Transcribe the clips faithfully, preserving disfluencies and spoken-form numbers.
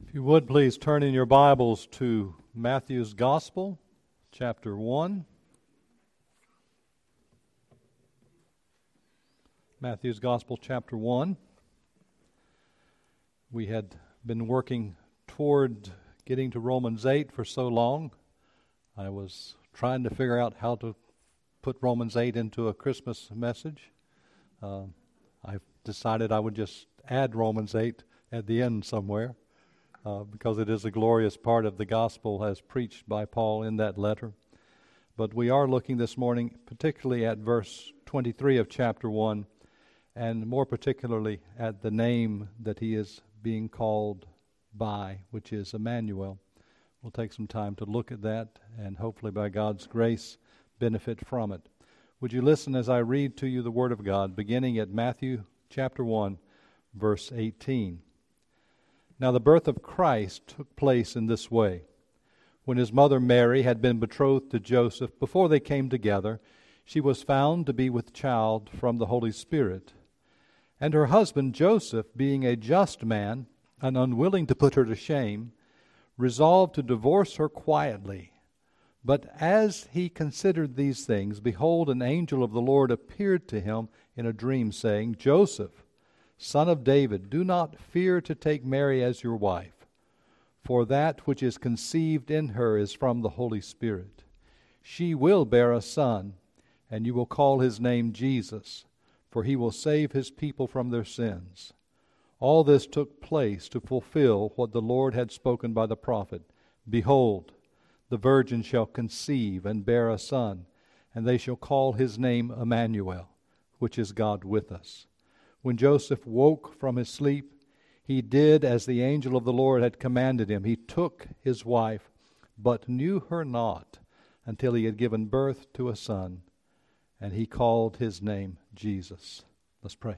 If you would, please turn in your Bibles to Matthew's Gospel, chapter one. Matthew's Gospel, chapter one. We had been working toward getting to Romans eight for so long. I was trying to figure out how to put Romans eight into a Christmas message. Uh, I decided I would just add Romans eight at the end somewhere. Uh, because it is a glorious part of the gospel as preached by Paul in that letter. But we are looking this morning particularly at verse twenty-three of chapter one, and more particularly at the name that he is being called by, which is Emmanuel. We'll take some time to look at that and hopefully by God's grace benefit from it. Would you listen as I read to you the Word of God, beginning at Matthew chapter one, verse eighteen. Now the birth of Christ took place in this way. When his mother Mary had been betrothed to Joseph, before they came together, she was found to be with child from the Holy Spirit. And her husband Joseph, being a just man and unwilling to put her to shame, resolved to divorce her quietly. But as he considered these things, behold, an angel of the Lord appeared to him in a dream, saying, Joseph, Son of David, do not fear to take Mary as your wife, for that which is conceived in her is from the Holy Spirit. She will bear a son, and you will call his name Jesus, for he will save his people from their sins. All this took place to fulfill what the Lord had spoken by the prophet. Behold, the virgin shall conceive and bear a son, and they shall call his name Emmanuel, which is God with us. When Joseph woke from his sleep, he did as the angel of the Lord had commanded him. He took his wife, but knew her not until he had given birth to a son, and he called his name Jesus. Let's pray.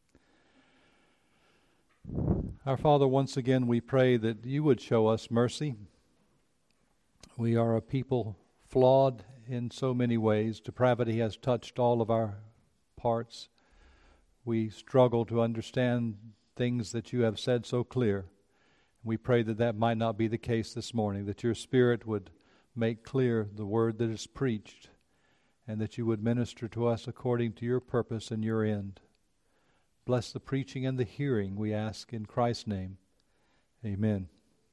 Our Father, once again we pray that you would show us mercy. We are a people flawed in so many ways. Depravity has touched all of our parts. We struggle to understand things that you have said so clear. We pray that that might not be the case this morning, that your Spirit would make clear the word that is preached, and that you would minister to us according to your purpose and your end. Bless the preaching and the hearing, we ask in Christ's name. Amen.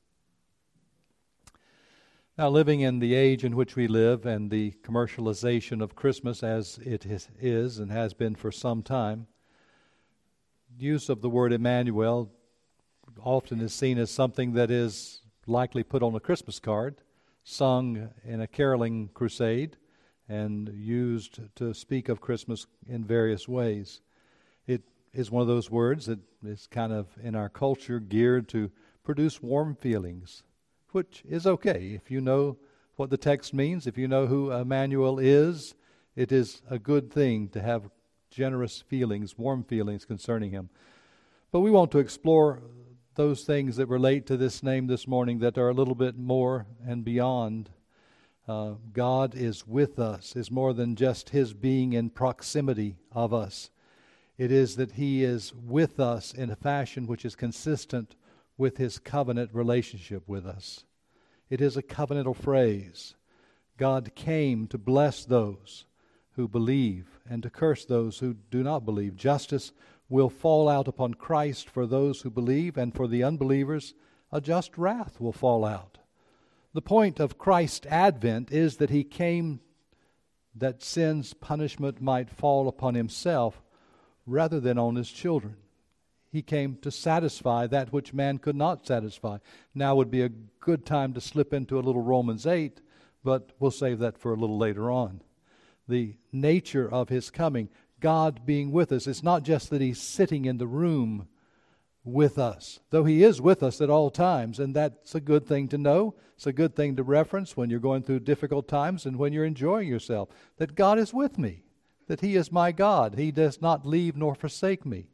Now, living in the age in which we live and the commercialization of Christmas as it is, is and has been for some time, use of the word Emmanuel often is seen as something that is likely put on a Christmas card, sung in a caroling crusade, and used to speak of Christmas in various ways. It is one of those words that is kind of in our culture geared to produce warm feelings, which is okay. If you know what the text means, if you know who Emmanuel is, it is a good thing to have generous feelings, warm feelings concerning him. But we want to explore those things that relate to this name this morning that are a little bit more and beyond. Uh, God is with us, is more than just his being in proximity of us. It is that he is with us in a fashion which is consistent with his covenant relationship with us. It is a covenantal phrase. God came to bless those who believe and to curse those who do not believe. Justice will fall out upon Christ for those who believe, and for the unbelievers, a just wrath will fall out. The point of Christ's advent is that he came that sin's punishment might fall upon himself rather than on his children. He came to satisfy that which man could not satisfy. Now would be a good time to slip into a little Romans eight, but we'll save that for a little later on. The nature of his coming, God being with us. It's not just that he's sitting in the room with us, though he is with us at all times, and that's a good thing to know. It's a good thing to reference when you're going through difficult times and when you're enjoying yourself, that God is with me, that he is my God. He does not leave nor forsake me.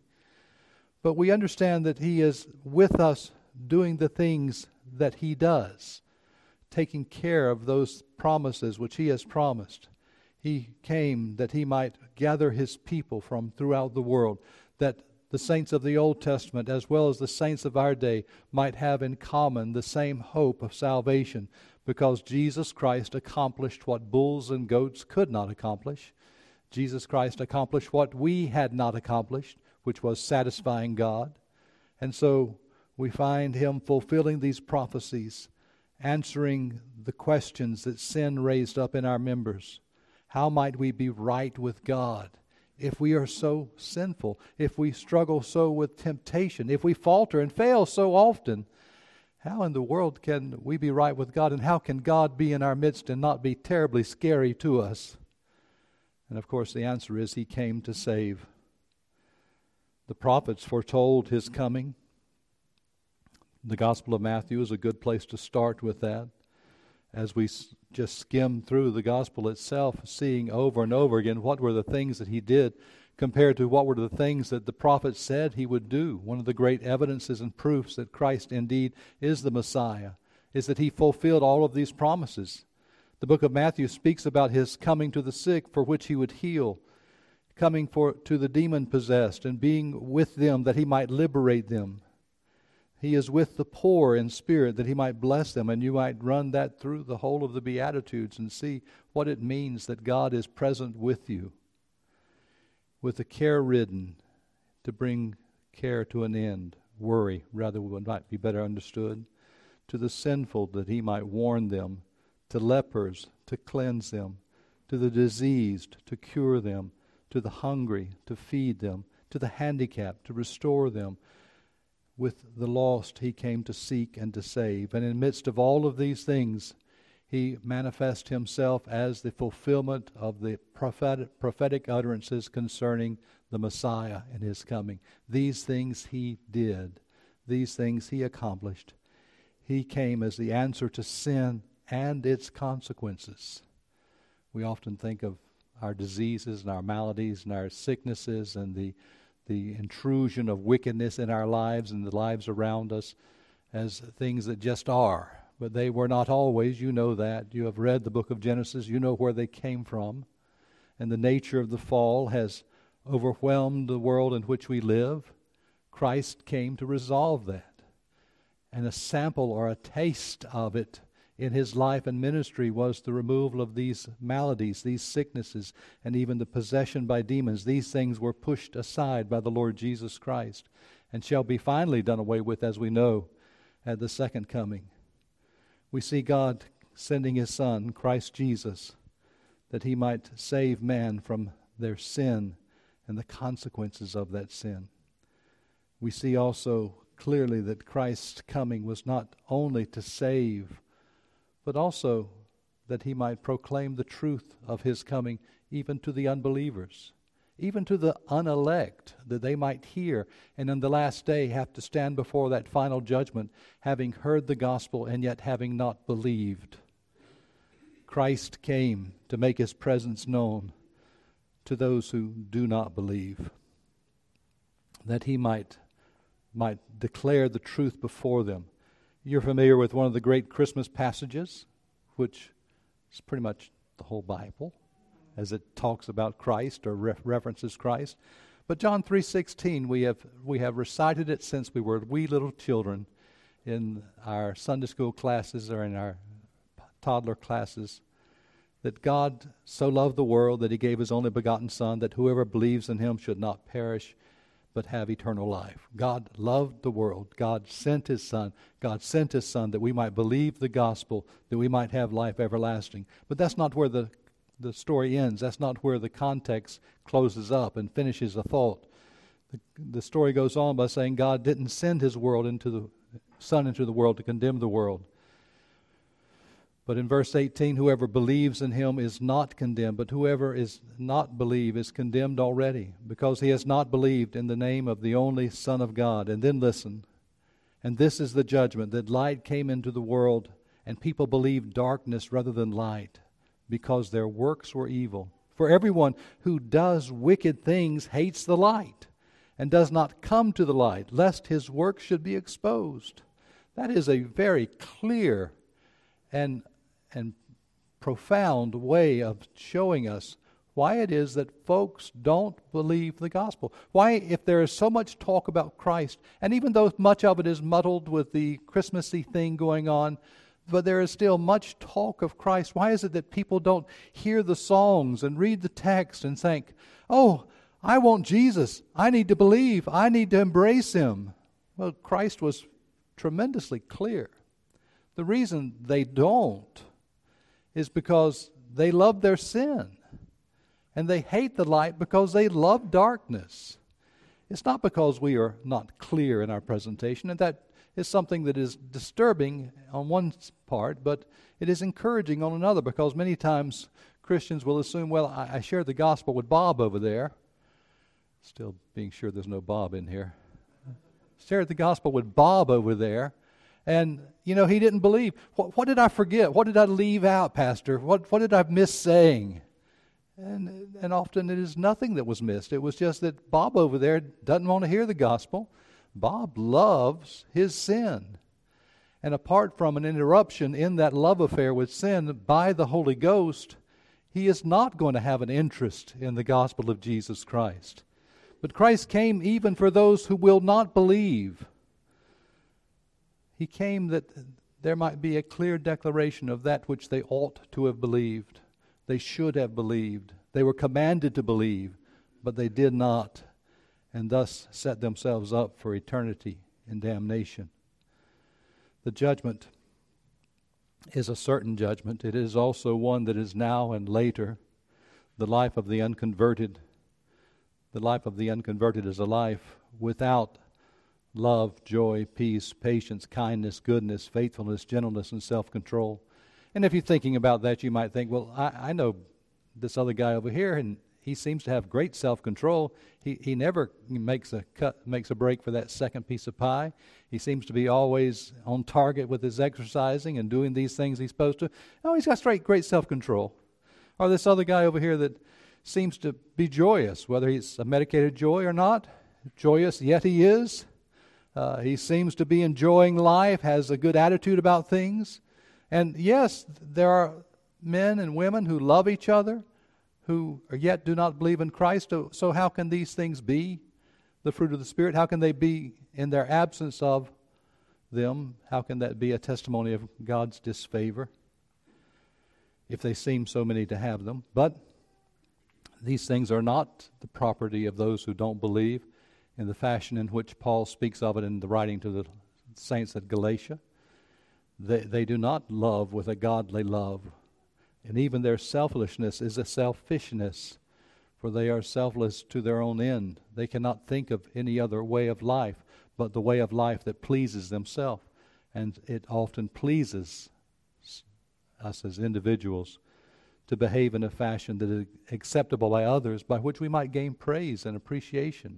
But we understand that he is with us doing the things that he does, taking care of those promises which he has promised. He came that he might gather his people from throughout the world, that the saints of the Old Testament as well as the saints of our day might have in common the same hope of salvation, because Jesus Christ accomplished what bulls and goats could not accomplish. Jesus Christ accomplished what we had not accomplished, which was satisfying God. And so we find him fulfilling these prophecies, answering the questions that sin raised up in our members. How might we be right with God if we are so sinful, if we struggle so with temptation, if we falter and fail so often? How in the world can we be right with God, and how can God be in our midst and not be terribly scary to us? And of course the answer is he came to save. The prophets foretold his coming. The Gospel of Matthew is a good place to start with that. As we just skim through the Gospel itself, seeing over and over again what were the things that he did compared to what were the things that the prophets said he would do. One of the great evidences and proofs that Christ indeed is the Messiah is that he fulfilled all of these promises. The book of Matthew speaks about his coming to the sick, for which he would heal, coming for to the demon-possessed and being with them that he might liberate them. He is with the poor in spirit that he might bless them, and you might run that through the whole of the Beatitudes and see what it means that God is present with you. With the care-ridden, to bring care to an end, worry rather might be better understood, to the sinful that he might warn them, to lepers to cleanse them, to the diseased to cure them, to the hungry to feed them, to the handicapped to restore them. With the lost he came to seek and to save. And in the midst of all of these things, he manifests himself as the fulfillment of the prophetic, prophetic utterances concerning the Messiah and his coming. These things he did. These things he accomplished. He came as the answer to sin and its consequences. We often think of our diseases and our maladies and our sicknesses and the the intrusion of wickedness in our lives and the lives around us as things that just are. But they were not always. You know that. You have read the book of Genesis. You know where they came from. And the nature of the fall has overwhelmed the world in which we live. Christ came to resolve that. And a sample or a taste of it in his life and ministry was the removal of these maladies, these sicknesses, and even the possession by demons. These things were pushed aside by the Lord Jesus Christ and shall be finally done away with, as we know, at the second coming. We see God sending his Son, Christ Jesus, that he might save man from their sin and the consequences of that sin. We see also clearly that Christ's coming was not only to save, but also that he might proclaim the truth of his coming even to the unbelievers, even to the unelect, that they might hear and in the last day have to stand before that final judgment, having heard the gospel and yet having not believed. Christ came to make his presence known to those who do not believe, that he might, might declare the truth before them. You're familiar with one of the great Christmas passages, which is pretty much the whole Bible, as it talks about Christ or re- references Christ. But John three sixteen, we have we have recited it since we were wee little children in our Sunday school classes or in our toddler classes, that God so loved the world that he gave his only begotten Son, that whoever believes in him should not perish, but have eternal life. God loved the world. God sent his Son. God sent his Son that we might believe the gospel, that we might have life everlasting. But that's not where the, the story ends. That's not where the context closes up and finishes a thought. The, the story goes on by saying God didn't send his world into the Son into the world to condemn the world. But in verse eighteen, whoever believes in him is not condemned, but whoever is not believe is condemned already, because he has not believed in the name of the only Son of God. And then listen, and this is the judgment, that light came into the world, and people believed darkness rather than light, because their works were evil. For everyone who does wicked things hates the light, and does not come to the light, lest his works should be exposed. That is a very clear and and profound way of showing us why it is that folks don't believe the gospel. Why, if there is so much talk about Christ, and even though much of it is muddled with the Christmassy thing going on, but there is still much talk of Christ, why is it that people don't hear the songs and read the text and think, oh, I want Jesus. I need to believe. I need to embrace Him. Well, Christ was tremendously clear. The reason they don't is because they love their sin. And they hate the light because they love darkness. It's not because we are not clear in our presentation, and that is something that is disturbing on one part, but it is encouraging on another, because many times Christians will assume, well, I, I shared the gospel with Bob over there. Still being sure there's no Bob in here. Shared the gospel with Bob over there, and, you know, he didn't believe. What, what did I forget? What did I leave out, Pastor? What, what did I miss saying? And and often it is nothing that was missed. It was just that Bob over there doesn't want to hear the gospel. Bob loves his sin. And apart from an interruption in that love affair with sin by the Holy Ghost, he is not going to have an interest in the gospel of Jesus Christ. But Christ came even for those who will not believe. He came that there might be a clear declaration of that which they ought to have believed. They should have believed. They were commanded to believe, but they did not, and thus set themselves up for eternity in damnation. The judgment is a certain judgment. It is also one that is now and later. The life of the unconverted, the life of the unconverted is a life without love, joy, peace, patience, kindness, goodness, faithfulness, gentleness, and self-control. And if you're thinking about that, you might think, well, I, I know this other guy over here, and he seems to have great self-control. He he never makes a cut, makes a break for that second piece of pie. He seems to be always on target with his exercising and doing these things he's supposed to. Oh, he's got straight, great self-control. Or this other guy over here that seems to be joyous, whether he's a medicated joy or not. Joyous, yet he is. Uh, he seems to be enjoying life, has a good attitude about things. And yes, there are men and women who love each other, who yet do not believe in Christ. So how can these things be the fruit of the Spirit? How can they be in their absence of them? How can that be a testimony of God's disfavor if they seem so many to have them? But these things are not the property of those who don't believe in the fashion in which Paul speaks of it in the writing to the saints at Galatia. They, they do not love with a godly love. And even their selfishness is a selfishness, for they are selfless to their own end. They cannot think of any other way of life but the way of life that pleases themselves. And it often pleases us as individuals to behave in a fashion that is acceptable by others, by which we might gain praise and appreciation.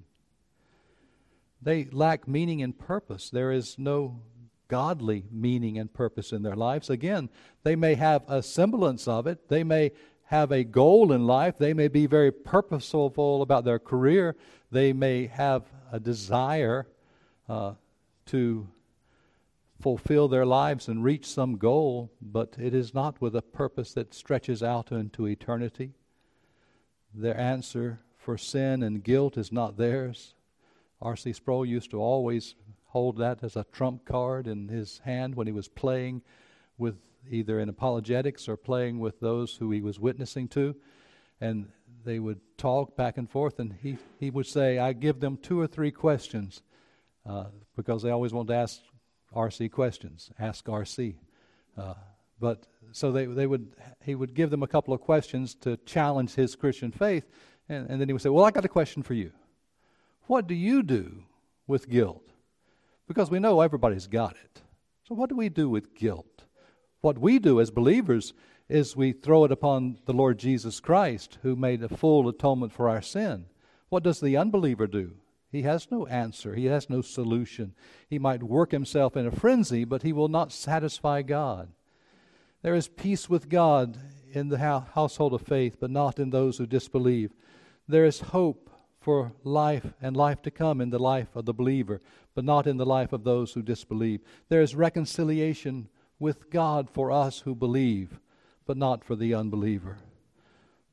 They lack meaning and purpose. There is no godly meaning and purpose in their lives. Again, they may have a semblance of it. They may have a goal in life. They may be very purposeful about their career. They may have a desire uh, to fulfill their lives and reach some goal, but it is not with a purpose that stretches out into eternity. Their answer for sin and guilt is not theirs. R C Sproul used to always hold that as a trump card in his hand when he was playing with either in apologetics or playing with those who he was witnessing to. And they would talk back and forth, and he, he would say, I give them two or three questions, uh, because they always wanted to ask R C questions, ask R C. Uh, but so they they would he would give them a couple of questions to challenge his Christian faith, and, and then he would say, well, I got a question for you. What do you do with guilt? Because we know everybody's got it. So what do we do with guilt? What we do as believers is we throw it upon the Lord Jesus Christ, who made a full atonement for our sin. What does the unbeliever do? He has no answer. He has no solution. He might work himself in a frenzy, but he will not satisfy God. There is peace with God in the household of faith, but not in those who disbelieve. There is hope for life and life to come in the life of the believer, but not in the life of those who disbelieve. There is reconciliation with God for us who believe, but not for the unbeliever.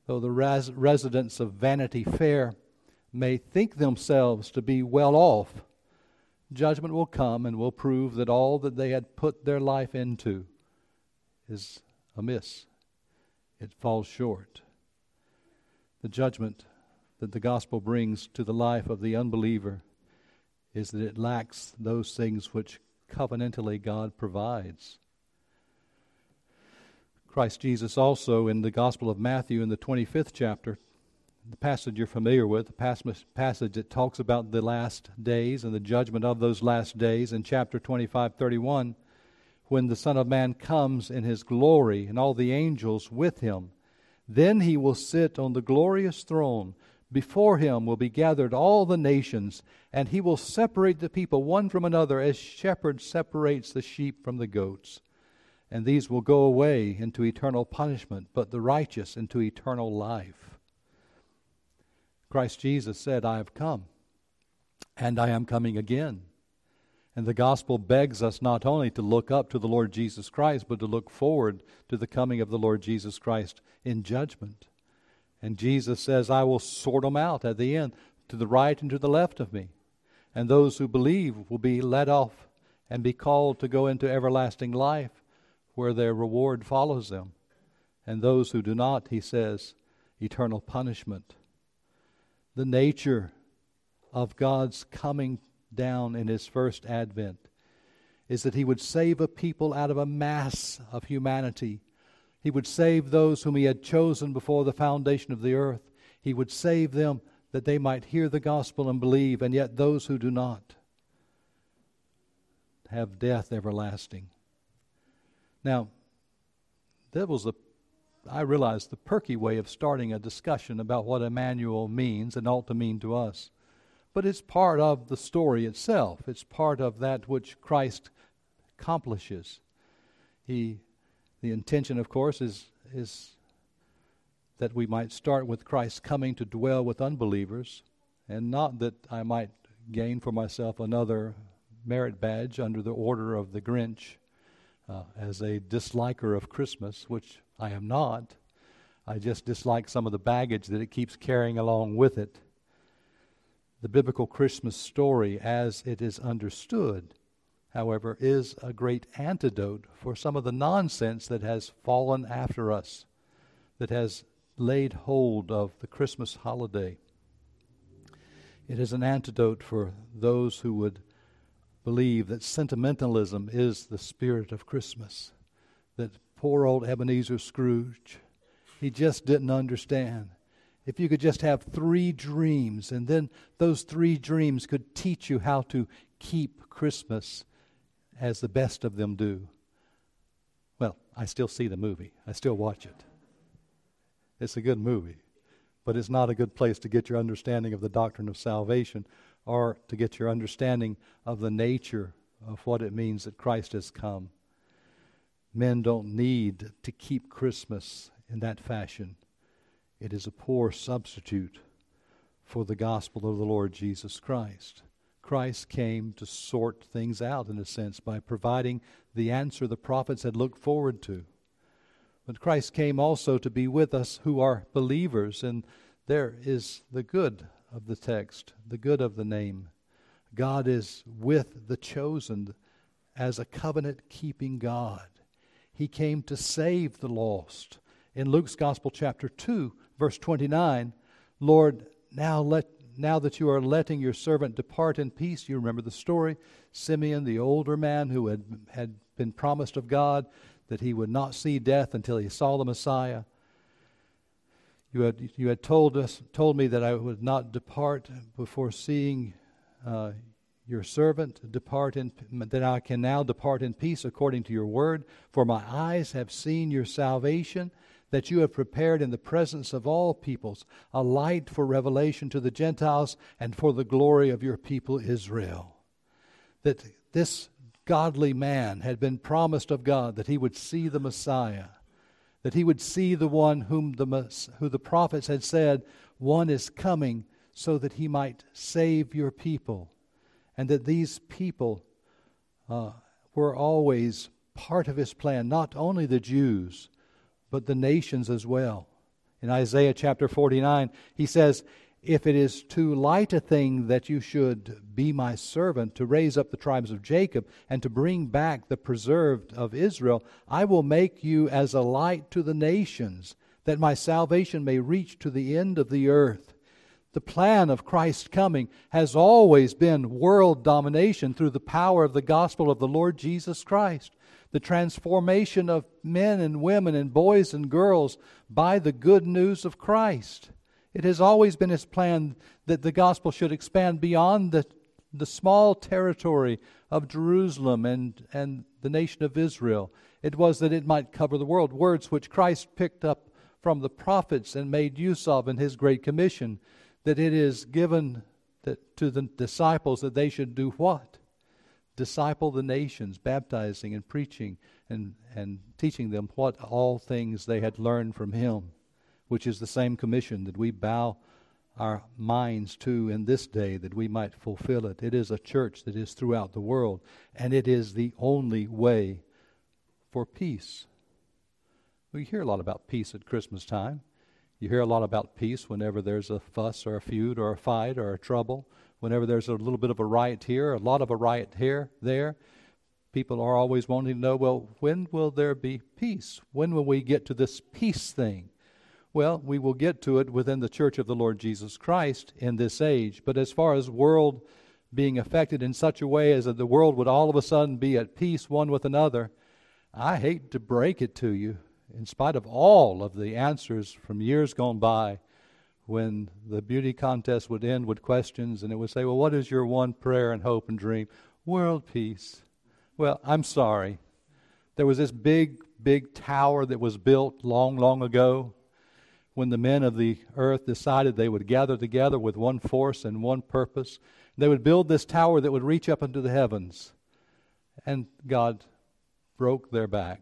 though the res- residents of Vanity Fair may think themselves to be well off, judgment will come and will prove that all that they had put their life into is amiss. It falls short. The judgment that the gospel brings to the life of the unbeliever is that it lacks those things which covenantally God provides. Christ Jesus also in the Gospel of Matthew in the twenty-fifth chapter, the passage you're familiar with, the passage that talks about the last days and the judgment of those last days in chapter twenty-five thirty-one, when the Son of Man comes in his glory and all the angels with him, then he will sit on the glorious throne. Before him will be gathered all the nations, and he will separate the people one from another as shepherd separates the sheep from the goats. And these will go away into eternal punishment, but the righteous into eternal life. Christ Jesus said, I have come, and I am coming again. And the gospel begs us not only to look up to the Lord Jesus Christ, but to look forward to the coming of the Lord Jesus Christ in judgment. And Jesus says, I will sort them out at the end, to the right and to the left of me. And those who believe will be let off and be called to go into everlasting life, where their reward follows them. And those who do not, he says, eternal punishment. The nature of God's coming down in his first advent is that he would save a people out of a mass of humanity. He would save those whom he had chosen before the foundation of the earth. He would save them that they might hear the gospel and believe, and yet those who do not have death everlasting. Now, that was a, I realize, the perky way of starting a discussion about what Emmanuel means and ought to mean to us. But it's part of the story itself. It's part of that which Christ accomplishes. He, the intention, of course, is, is that we might start with Christ coming to dwell with unbelievers, and not that I might gain for myself another merit badge under the order of the Grinch, Uh, as a disliker of Christmas, which I am not. I just dislike some of the baggage that it keeps carrying along with it. The biblical Christmas story, as it is understood, however, is a great antidote for some of the nonsense that has fallen after us, that has laid hold of the Christmas holiday. It is an antidote for those who would believe that sentimentalism is the spirit of Christmas, that poor old Ebenezer Scrooge, he just didn't understand. If you could just have three dreams, and then those three dreams could teach you how to keep Christmas as the best of them do. Well, I still see the movie. I still watch it. It's a good movie, but it's not a good place to get your understanding of the doctrine of salvation, or to get your understanding of the nature of what it means that Christ has come. Men don't need to keep Christmas in that fashion. It is a poor substitute for the gospel of the Lord Jesus Christ. Christ came to sort things out, in a sense, by providing the answer the prophets had looked forward to. But Christ came also to be with us who are believers, and there is the good of the text, the good of the name. God is with the chosen as a covenant-keeping God. He came to save the lost. In Luke's Gospel, chapter two, verse twenty-nine, Lord, now let now that you are letting your servant depart in peace. You remember the story. Simeon, the older man who had, had been promised of God that he would not see death until he saw the Messiah. You had you had told us told me that I would not depart before seeing uh, your servant depart in that I can now depart in peace according to your word. For my eyes have seen your salvation, that you have prepared in the presence of all peoples a light for revelation to the Gentiles and for the glory of your people Israel. That this godly man had been promised of God that he would see the Messiah, that he would see the one whom the who the prophets had said, one is coming so that he might save your people, and that these people uh, were always part of his plan, not only the Jews, but the nations as well. In Isaiah chapter forty-nine, he says, if it is too light a thing that you should be my servant to raise up the tribes of Jacob and to bring back the preserved of Israel, I will make you as a light to the nations, that my salvation may reach to the end of the earth. The plan of Christ's coming has always been world domination through the power of the gospel of the Lord Jesus Christ. The transformation of men and women and boys and girls by the good news of Christ. It has always been His plan that the gospel should expand beyond the, the small territory of Jerusalem and, and the nation of Israel. It was that it might cover the world. Words which Christ picked up from the prophets and made use of in His Great Commission, that it is given that, to the disciples that they should do what? Disciple the nations, baptizing and preaching and, and teaching them what all things they had learned from Him, which is the same commission that we bow our minds to in this day, that we might fulfill it. It is a church that is throughout the world, and it is the only way for peace. We hear a lot about peace at Christmas time. You hear a lot about peace whenever there's a fuss or a feud or a fight or a trouble. Whenever there's a little bit of a riot here, a lot of a riot here, there. People are always wanting to know, well, when will there be peace? When will we get to this peace thing? Well, we will get to it within the church of the Lord Jesus Christ in this age. But as far as world being affected in such a way as that the world would all of a sudden be at peace one with another, I hate to break it to you, in spite of all of the answers from years gone by, when the beauty contest would end with questions and it would say, well, what is your one prayer and hope and dream? World peace. Well, I'm sorry. There was this big, big tower that was built long, long ago when the men of the earth decided they would gather together with one force and one purpose. They would build this tower that would reach up into the heavens. And God broke their back.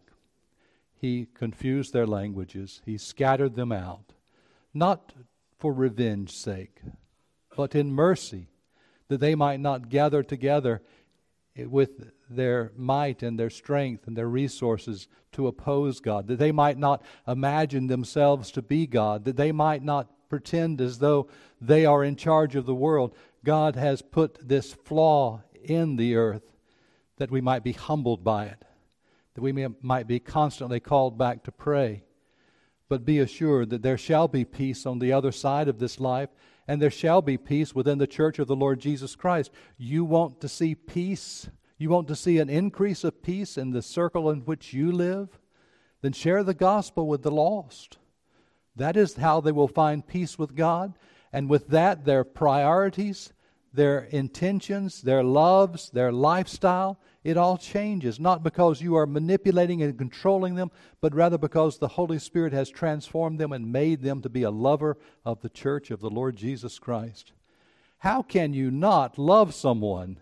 He confused their languages. He scattered them out. Not for revenge's sake, but in mercy, that they might not gather together with their might and their strength and their resources to oppose God, that they might not imagine themselves to be God, that they might not pretend as though they are in charge of the world. God has put this flaw in the earth that we might be humbled by it, that we may, might be constantly called back to pray. But be assured that there shall be peace on the other side of this life, and there shall be peace within the church of the Lord Jesus Christ. You want to see peace? You want to see an increase of peace in the circle in which you live? Then share the gospel with the lost. That is how they will find peace with God, and with that their priorities, their intentions, their loves, their lifestyle, it all changes, not because you are manipulating and controlling them, but rather because the Holy Spirit has transformed them and made them to be a lover of the church of the Lord Jesus Christ. How can you not love someone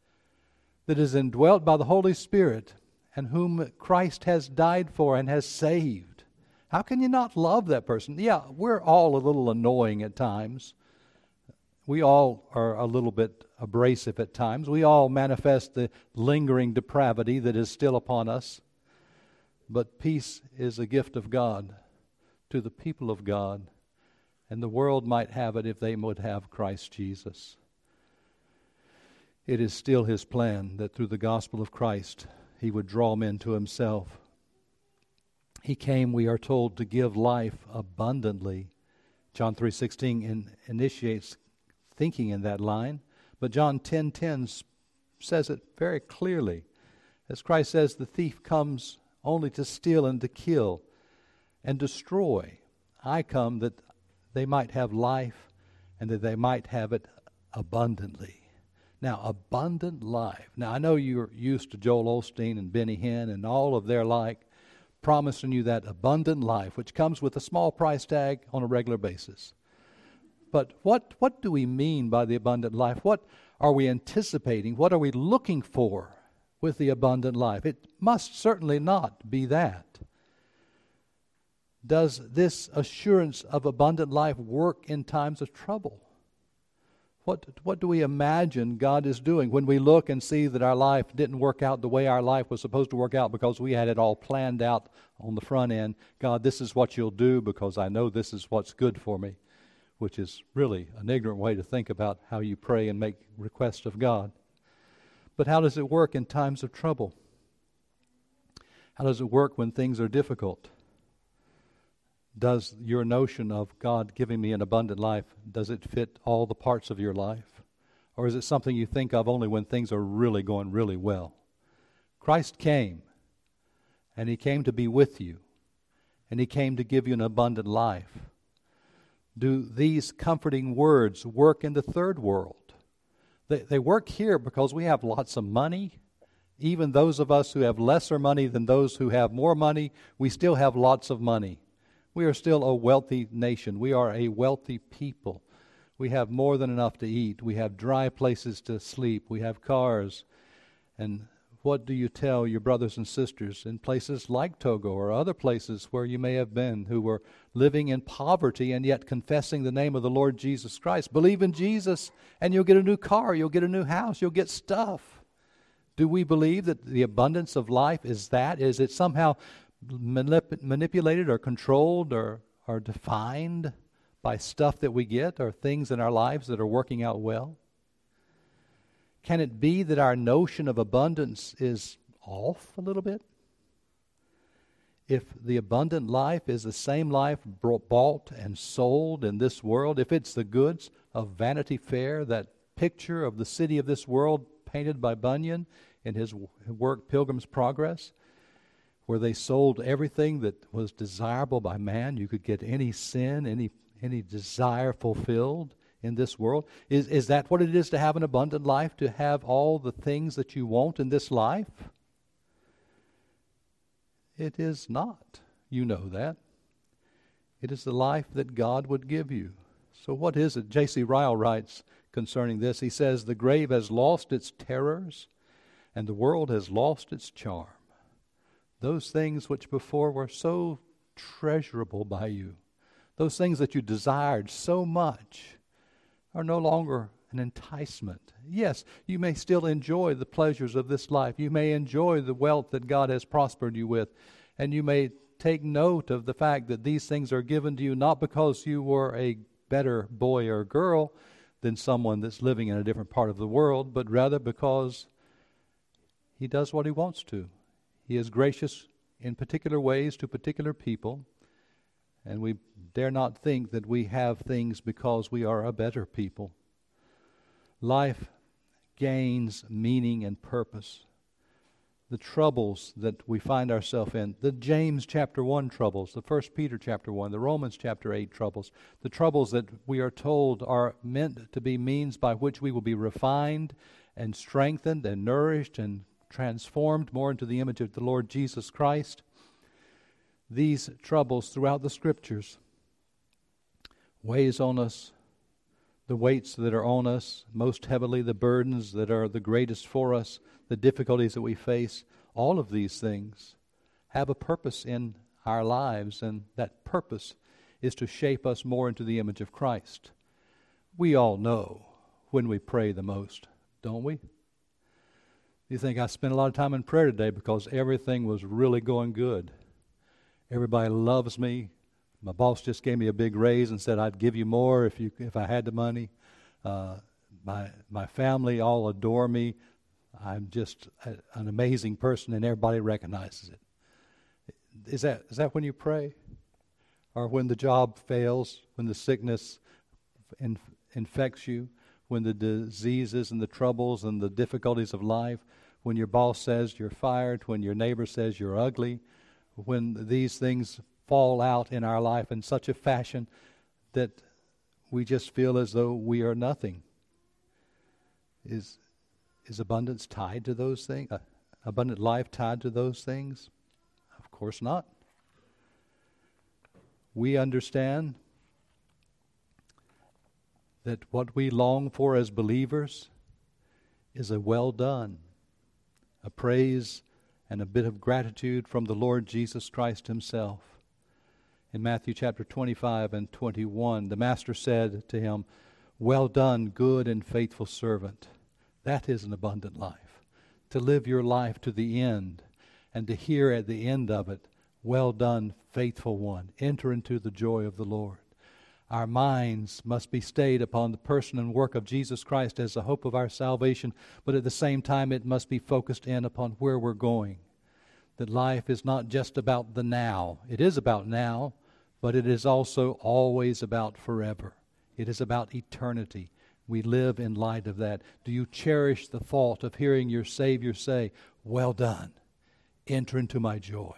that is indwelt by the Holy Spirit and whom Christ has died for and has saved? How can you not love that person? Yeah, we're all a little annoying at times. We all are a little bit abrasive at times. We all manifest the lingering depravity that is still upon us. But peace is a gift of God to the people of God, and the world might have it if they would have Christ Jesus. It is still His plan that through the gospel of Christ He would draw men to Himself. He came, we are told, to give life abundantly. John three sixteen in, initiates thinking in that line, but John ten ten says it very clearly. As Christ says, the thief comes only to steal and to kill and destroy. I come that they might have life and that they might have it abundantly. Now, abundant life. Now, I know you're used to Joel Osteen and Benny Hinn and all of their like, promising you that abundant life, which comes with a small price tag on a regular basis. But what, what do we mean by the abundant life? What are we anticipating? What are we looking for with the abundant life? It must certainly not be that. Does this assurance of abundant life work in times of trouble? What, what do we imagine God is doing when we look and see that our life didn't work out the way our life was supposed to work out because we had it all planned out on the front end? God, this is what you'll do because I know this is what's good for me, which is really an ignorant way to think about how you pray and make requests of God. But how does it work in times of trouble? How does it work when things are difficult? Does your notion of God giving me an abundant life, does it fit all the parts of your life? Or is it something you think of only when things are really going really well? Christ came, and He came to be with you, and He came to give you an abundant life. Do these comforting words work in the third world? They, they work here because we have lots of money. Even those of us who have lesser money than those who have more money, we still have lots of money. We are still a wealthy nation. We are a wealthy people. We have more than enough to eat. We have dry places to sleep. We have cars. And what do you tell your brothers and sisters in places like Togo or other places where you may have been who were living in poverty and yet confessing the name of the Lord Jesus Christ? Believe in Jesus and you'll get a new car, you'll get a new house, you'll get stuff. Do we believe that the abundance of life is that? Is it somehow manip- manipulated or controlled or, or defined by stuff that we get or things in our lives that are working out well? Can it be that our notion of abundance is off a little bit? If the abundant life is the same life bought and sold in this world, if it's the goods of Vanity Fair, that picture of the city of this world painted by Bunyan in his work Pilgrim's Progress, where they sold everything that was desirable by man, you could get any sin, any any desire fulfilled in this world. Is is that what it is to have an abundant life, to have all the things that you want in this life? It is not. You know that. It is the life that God would give you. So what is it? J C Ryle writes concerning this. He says, the grave has lost its terrors and the world has lost its charm. Those things which before were so treasurable by you, those things that you desired so much, are no longer an enticement. Yes, you may still enjoy the pleasures of this life. You may enjoy the wealth that God has prospered you with. And you may take note of the fact that these things are given to you not because you were a better boy or girl than someone that's living in a different part of the world, but rather because He does what He wants to. He is gracious in particular ways to particular people. And we dare not think that we have things because we are a better people. Life gains meaning and purpose. The troubles that we find ourselves in, the James chapter one troubles, the First Peter chapter one, the Romans chapter eight troubles, the troubles that we are told are meant to be means by which we will be refined and strengthened and nourished and transformed more into the image of the Lord Jesus Christ. These troubles throughout the Scriptures weighs on us, the weights that are on us most heavily, the burdens that are the greatest for us, the difficulties that we face. All of these things have a purpose in our lives, and that purpose is to shape us more into the image of Christ. We all know when we pray the most, don't we? You think I spent a lot of time in prayer today because everything was really going good. Everybody loves me. My boss just gave me a big raise and said I'd give you more if you if I had the money. Uh, my my family all adore me. I'm just a, an amazing person, and everybody recognizes it. Is that is that when you pray, or when the job fails, when the sickness in, infects you, when the diseases and the troubles and the difficulties of life, when your boss says you're fired, when your neighbor says you're ugly? When these things fall out in our life in such a fashion that we just feel as though we are nothing. Is is abundance tied to those things? Uh, abundant life tied to those things? Of course not. We understand that what we long for as believers is a well done, a praise and a bit of gratitude from the Lord Jesus Christ Himself. In Matthew chapter twenty-five and twenty-one, the Master said to him, Well done, good and faithful servant. That is an abundant life. To live your life to the end and to hear at the end of it, well done, faithful one. Enter into the joy of the Lord. Our minds must be stayed upon the person and work of Jesus Christ as the hope of our salvation, but at the same time it must be focused in upon where we're going. That life is not just about the now. It is about now, but it is also always about forever. It is about eternity. We live in light of that. Do you cherish the thought of hearing your Savior say, well done, enter into my joy?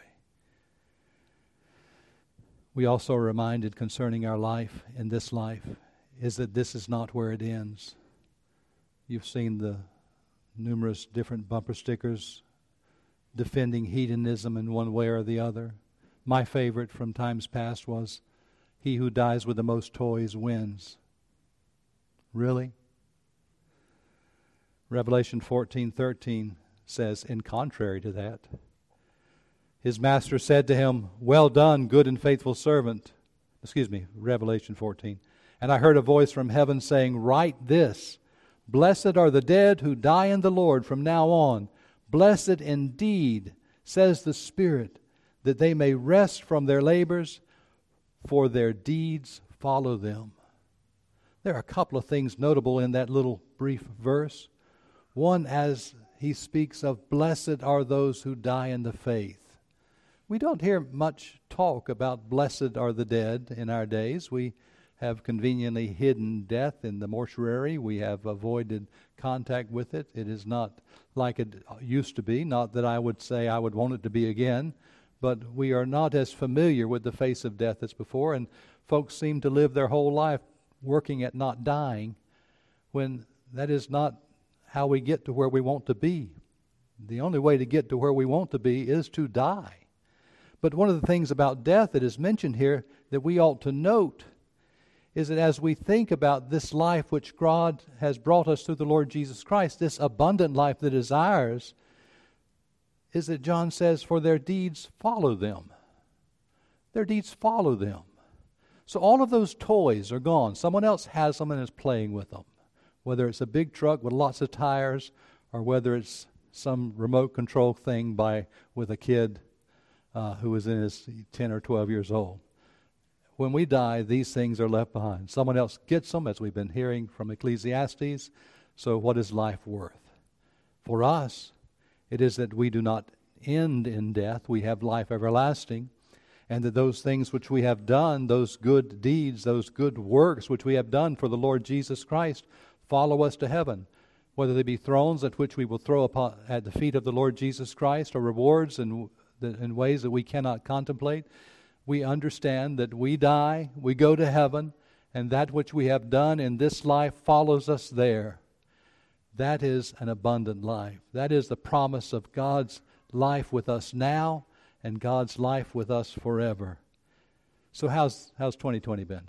We also are reminded concerning our life in this life is that this is not where it ends. You've seen the numerous different bumper stickers defending hedonism in one way or the other. My favorite from times past was, he who dies with the most toys wins. Really? Revelation fourteen thirteen says, in contrary to that, his master said to him, well done, good and faithful servant. Excuse me, Revelation fourteen. And I heard a voice from heaven saying, write this, blessed are the dead who die in the Lord from now on. Blessed indeed, says the Spirit, that they may rest from their labors, for their deeds follow them. There are a couple of things notable in that little brief verse. One, as he speaks of, blessed are those who die in the faith. We don't hear much talk about blessed are the dead in our days. We have conveniently hidden death in the mortuary. We have avoided contact with it. It is not like it used to be. Not that I would say I would want it to be again, but we are not as familiar with the face of death as before, and folks seem to live their whole life working at not dying, when that is not how we get to where we want to be. The only way to get to where we want to be is to die. But one of the things about death that is mentioned here that we ought to note is that as we think about this life which God has brought us through the Lord Jesus Christ, this abundant life that is ours, is that John says, for their deeds follow them. Their deeds follow them. So all of those toys are gone. Someone else has them and is playing with them. Whether it's a big truck with lots of tires, or whether it's some remote control thing by with a kid uh, who is in his ten or twelve years old. When we die, these things are left behind. Someone else gets them, as we've been hearing from Ecclesiastes. So what is life worth? For us, it is that we do not end in death. We have life everlasting. And that those things which we have done, those good deeds, those good works which we have done for the Lord Jesus Christ, follow us to heaven. Whether they be thrones at which we will throw upon at the feet of the Lord Jesus Christ, or rewards in, in ways that we cannot contemplate, we understand that we die, we go to heaven, and that which we have done in this life follows us there. That is an abundant life. That is the promise of God's life with us now, and God's life with us forever. So how's how's twenty twenty been?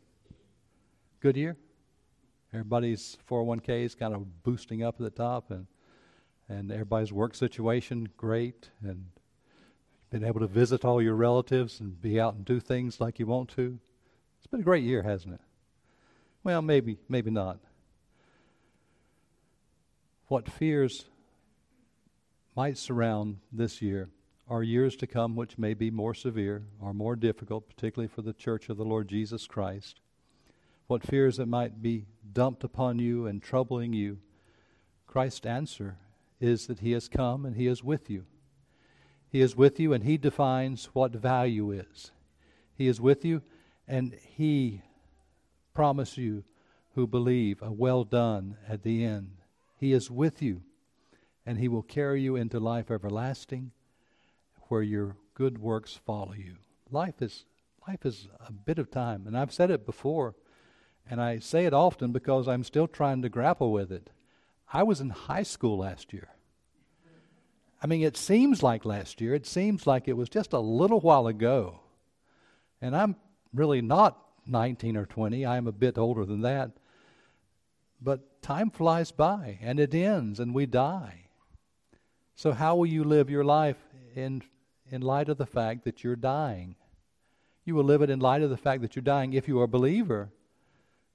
Good year? Everybody's four oh one k is kind of boosting up at the top, and and everybody's work situation great, and been able to visit all your relatives and be out and do things like you want to. It's been a great year, hasn't it? Well, maybe, maybe not. What fears might surround this year are years to come which may be more severe or more difficult, particularly for the church of the Lord Jesus Christ. What fears that might be dumped upon you and troubling you, Christ's answer is that He has come and He is with you. He is with you and He defines what value is. He is with you and He promises you who believe a well done at the end. He is with you and He will carry you into life everlasting, where your good works follow you. Life is life is a bit of time, and I've said it before, and I say it often because I'm still trying to grapple with it. I was in high school last year. I mean, it seems like last year. It seems like it was just a little while ago. And I'm really not nineteen or twenty. I'm a bit older than that. But time flies by, and it ends, and we die. So how will you live your life in in light of the fact that you're dying? You will live it in light of the fact that you're dying. If you are a believer,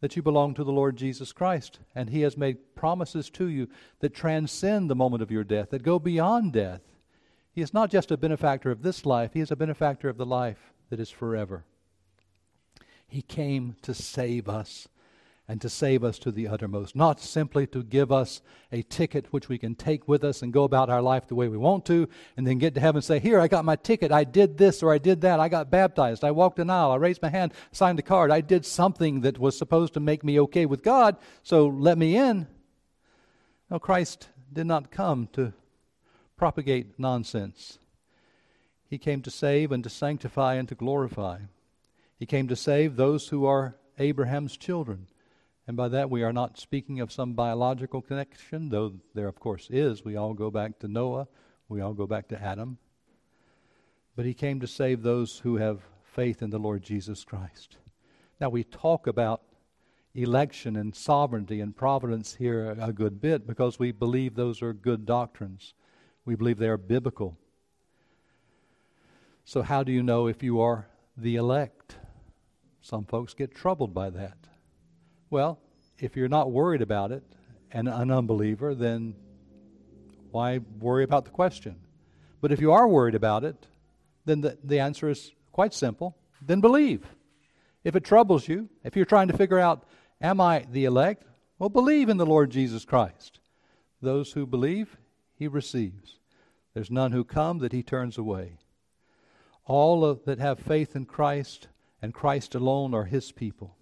that you belong to the Lord Jesus Christ, and He has made promises to you that transcend the moment of your death, that go beyond death. He is not just a benefactor of this life, He is a benefactor of the life that is forever. He came to save us, and to save us to the uttermost, not simply to give us a ticket which we can take with us and go about our life the way we want to, and then get to heaven and say, here, I got my ticket, I did this or I did that, I got baptized, I walked an aisle, I raised my hand, signed a card, I did something that was supposed to make me okay with God, so let me in. No, Christ did not come to propagate nonsense. He came to save and to sanctify and to glorify. He came to save those who are Abraham's children. And by that we are not speaking of some biological connection, though there of course is. We all go back to Noah. We all go back to Adam. But He came to save those who have faith in the Lord Jesus Christ. Now we talk about election and sovereignty and providence here a good bit because we believe those are good doctrines. We believe they are biblical. So how do you know if you are the elect? Some folks get troubled by that. Well, if you're not worried about it and an unbeliever, then why worry about the question? But if you are worried about it, then the, the answer is quite simple. Then believe. If it troubles you, if you're trying to figure out, am I the elect? Well, believe in the Lord Jesus Christ. Those who believe, He receives. There's none who come that He turns away. All of, that have faith in Christ and Christ alone are His people.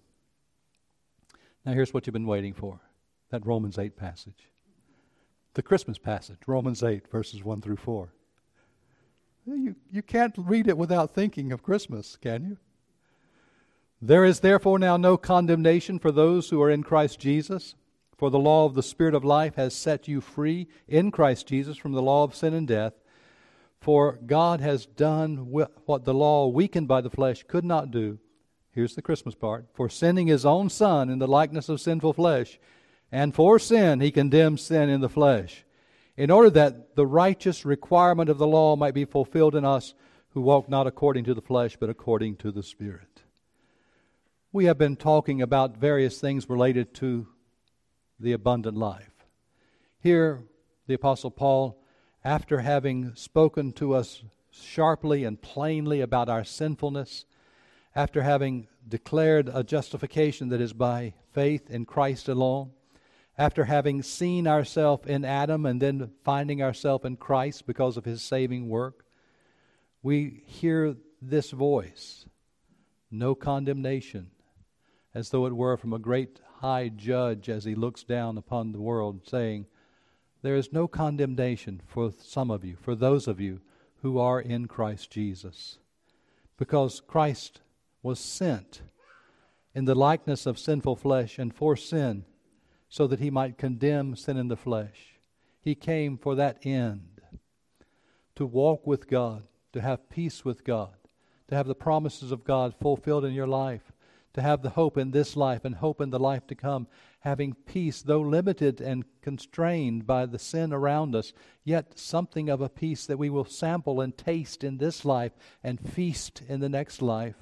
Now here's what you've been waiting for, that Romans eight passage. The Christmas passage, Romans eight, verses one through four. You, you can't read it without thinking of Christmas, can you? There is therefore now no condemnation for those who are in Christ Jesus, for the law of the Spirit of life has set you free in Christ Jesus from the law of sin and death. For God has done what the law, weakened by the flesh, could not do. Here's the Christmas part. For sending His own Son in the likeness of sinful flesh, and for sin He condemned sin in the flesh, in order that the righteous requirement of the law might be fulfilled in us who walk not according to the flesh, but according to the Spirit. We have been talking about various things related to the abundant life. Here, the Apostle Paul, after having spoken to us sharply and plainly about our sinfulness, after having declared a justification that is by faith in Christ alone, after having seen ourselves in Adam and then finding ourselves in Christ because of His saving work, we hear this voice, no condemnation, as though it were from a great high judge as He looks down upon the world, saying, there is no condemnation for some of you, for those of you who are in Christ Jesus, because Christ was sent in the likeness of sinful flesh and for sin, so that He might condemn sin in the flesh. He came for that end, to walk with God, to have peace with God, to have the promises of God fulfilled in your life, to have the hope in this life and hope in the life to come, having peace, though limited and constrained by the sin around us, yet something of a peace that we will sample and taste in this life and feast in the next life.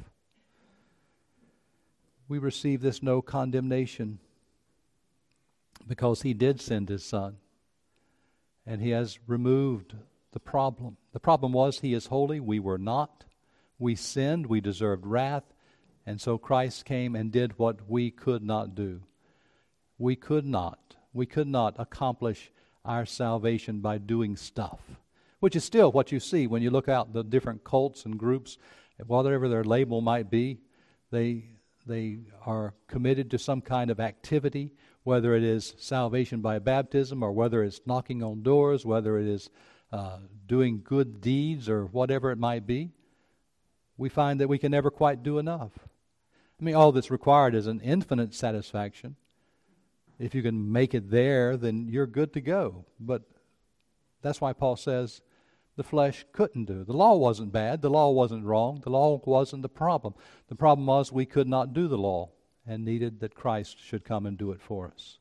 We receive this no condemnation because He did send His Son, and He has removed the problem. The problem was He is holy, we were not. We sinned, we deserved wrath, and so Christ came and did what we could not do. We could not. We could not accomplish our salvation by doing stuff, which is still what you see when you look out the different cults and groups, whatever their label might be. They they are committed to some kind of activity, whether it is salvation by baptism or whether it's knocking on doors, whether it is uh, doing good deeds or whatever it might be. We find that we can never quite do enough. I mean, all that's required is an infinite satisfaction. If you can make it there, then you're good to go. But that's why Paul says the flesh couldn't do. The law wasn't bad. The law wasn't wrong. The law wasn't the problem. The problem was we could not do the law and needed that Christ should come and do it for us.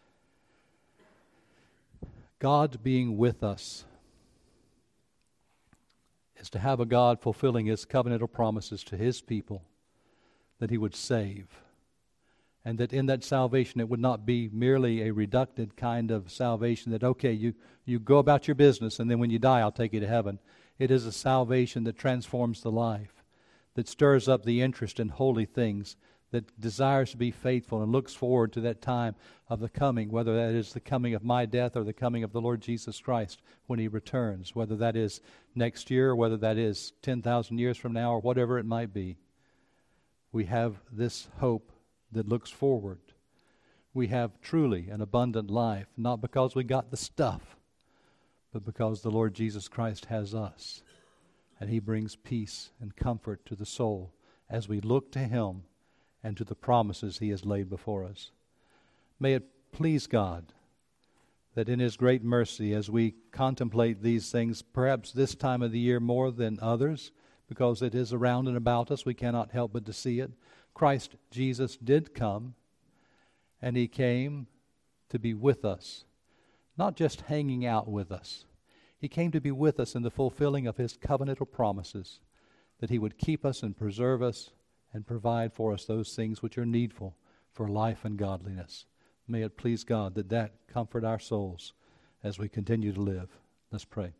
God being with us is to have a God fulfilling His covenantal promises to His people that He would save And that in that salvation it would not be merely a reducted kind of salvation that, okay, you, you go about your business and then when you die I'll take you to heaven. It is a salvation that transforms the life, that stirs up the interest in holy things, that desires to be faithful and looks forward to that time of the coming, whether that is the coming of my death or the coming of the Lord Jesus Christ when He returns, whether that is next year or whether that is ten thousand years from now or whatever it might be. We have this hope that looks forward. We have truly an abundant life, not because we got the stuff, but because the Lord Jesus Christ has us. And He brings peace and comfort to the soul as we look to Him and to the promises He has laid before us. May it please God that in His great mercy, as we contemplate these things, perhaps this time of the year more than others, because it is around and about us, we cannot help but to see it. Christ Jesus did come, and He came to be with us, not just hanging out with us. He came to be with us in the fulfilling of His covenantal promises, that He would keep us and preserve us and provide for us those things which are needful for life and godliness. May it please God that that comfort our souls as we continue to live. Let's pray.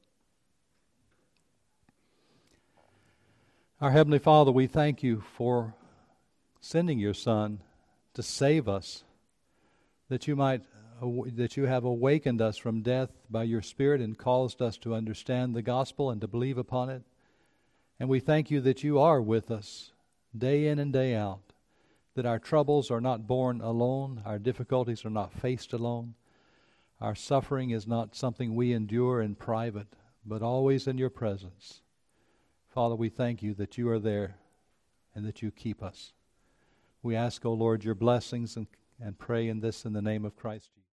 Our Heavenly Father, we thank You for sending Your Son to save us, that You might that You have awakened us from death by Your Spirit and caused us to understand the gospel and to believe upon it. And we thank You that You are with us day in and day out, that our troubles are not borne alone, our difficulties are not faced alone, our suffering is not something we endure in private, but always in Your presence. Father, we thank You that You are there and that You keep us. We ask, O Lord, Your blessings and, and pray in this in the name of Christ Jesus.